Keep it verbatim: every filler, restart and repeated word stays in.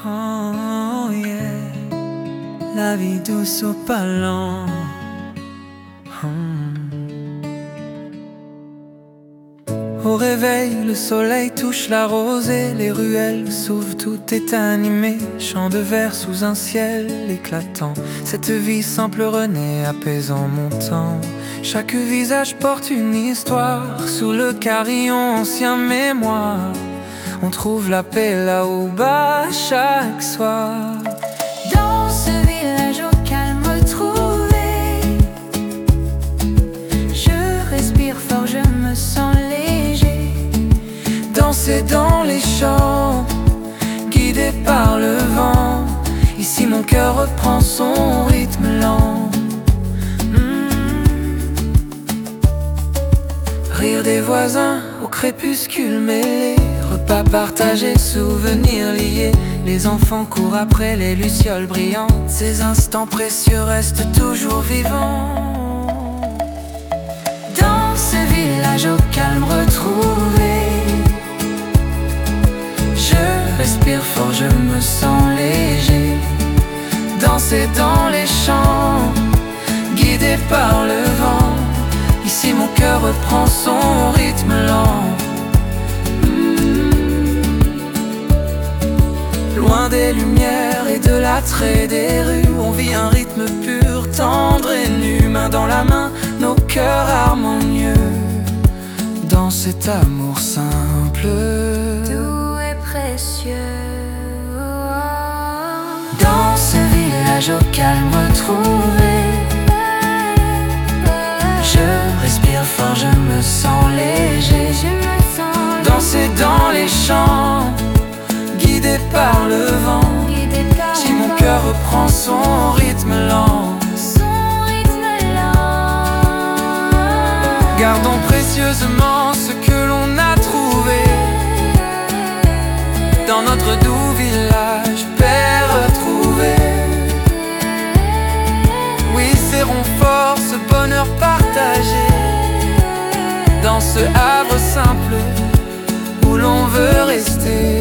Oh yeah, la vie douce au pas lent. Hmm. Au réveil, le soleil touche la rosée, les ruelles s'ouvrent, tout est animé, chant de verre sous un ciel éclatant. Cette vie simple renaît, apaisant mon temps. Chaque visage porte une histoire, sous le carillon ancien mémoire. On trouve la paix là-haut bas chaque soir. Dans ce village au calme retrouvé, je respire fort, je me sens léger. Danser dans les champs, guidé par le vent. Ici mon cœur reprend son rythme lent. mmh. Rire des voisins au crépuscule mêlé, repas partagés, souvenirs liés. Les enfants courent après les lucioles brillantes. Ces instants précieux restent toujours vivants. Dans ce village au calme retrouvé, je respire fort, je me sens léger. Danser dans les champs, guidé par le vent. Ici mon cœur reprend son rythme lent. Loin des lumières et de l'attrait des rues, on vit un rythme pur, tendre et nu. Main dans la main, nos cœurs harmonieux. Dans cet amour simple, doux et précieux. Dans ce village au calme retrouvé, je respire fort, je me sens léger. Je me sens Danser dans les champs, guidé par le vent. guidée par Si le mon vent. cœur reprend son rythme lent, Son rythme lent. gardons précieusement ce que l'on a trouvé. Dans notre doux village, paix retrouvée. Oui, serrons fort ce bonheur partagé. Dans ce havre simple où l'on veut rester.